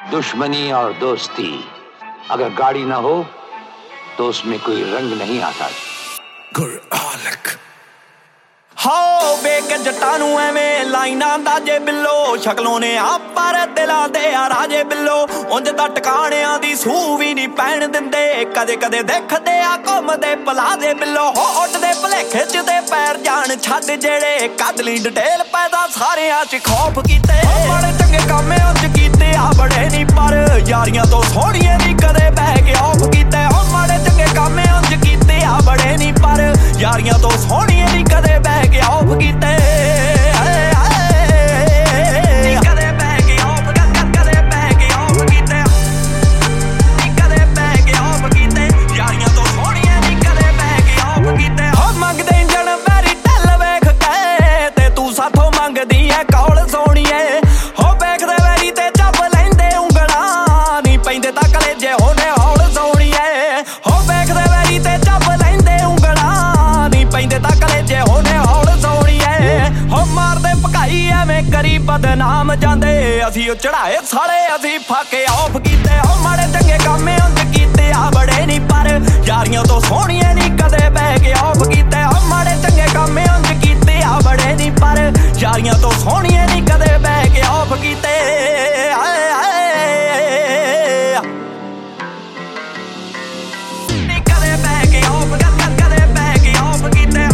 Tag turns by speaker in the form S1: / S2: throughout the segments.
S1: दुश्मनी और दोस्ती अगर गाड़ी ना हो तो उसमें कोई रंग नहीं आता।
S2: हो बेक जट्टां नूं एवें लाइनां दा जे बिल्लो शक्लों ने आप पर दिलां दे आ राजे बिल्लो उंज दा टकाणियां दी सूह भी नहीं पैण दिंदे कदे कदे देखदे आ घुमदे पलाजे बिल्लो हो उड्डदे भलेखे च ते पैर जान छड्ड जेड़े कदली डिटेल पैदा सारियां च खौफ कीते बड़े चंगे काम उंज कीते आ बड़े नहीं पर यारियां तो सोहणियां नहीं कदे बह के ऑफ कीते हो बड़े चंगे काम उंज कीते आ बड़े नहीं पर यारियां तो सोहणियां नहीं कदे बह के ऑफ कीते कदे बह के ऑफ कदे बह के ऑफ कीते कदे बह के ऑफ कीते यारियां तो सोहणियां नहीं कदे बह के ऑफ कीते हो मंगदे इंजन वैरी ढल वेख के ते तू साथों मंगदी ऐ कौल सोहणीए हो वेखदे वैरी ते जब लैंदे ਉਂਗਲਾਂ नहीं पैंदे तां कलेजे होने हौल सोहणीए हो वेखदे वैरी ते जब लैंदे ਉਂਗਲਾਂ नहीं पैंदे तां कलेजे होने हौल हो मारदे भकाई एवें करी बदनाम जांदे असी ओ चढ़ाए साले असी फाके ऑफ कीते हो माड़े चंगे काम उंज कीते आ बड़े नहीं पर यारियां तो सोहणियां नहीं कदे बह के ऑफ कीते हो माड़े चंगे काम उंज कीते आ बड़े नहीं पर यारियां तो सोहणियां नहीं कदे बह के ऑफ कीते कदे बह के ऑफ कदे बह के ऑफ कीते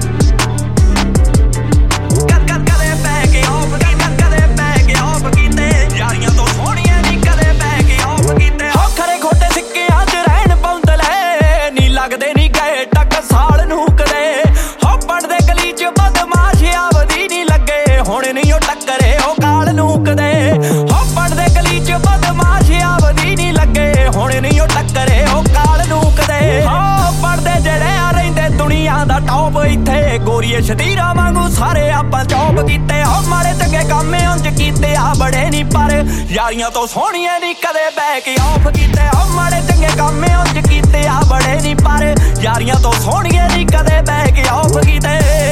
S2: लगदे नहीं गए टक साल नूं कदे हो पढ़दे गली च बदमाश आवदी नहीं लगे हुण नहीं ओ टक्करे ओ काल नूं कदे हो पढ़दे गली च बदमाश आवदी नहीं लगे हुण नहीं ओ टक्करे ओ काल नूं कदे हो पढ़दे जेड़े आ रहिंदे दुनिया दा टॉप इत्थे गोरीए शतीरा वांगू सारे आपां चौप कीते हो माड़े चंगे काम उंज कीते आ बड़े नहीं पर यारियां तो सोहणियां नहीं कदे बह के ऑफ कीते हो माड़े चंगे काम उंज कीते आ बड़े नहीं पर यारियां तो सोहणियां नहीं कदे बह के ऑफ कीते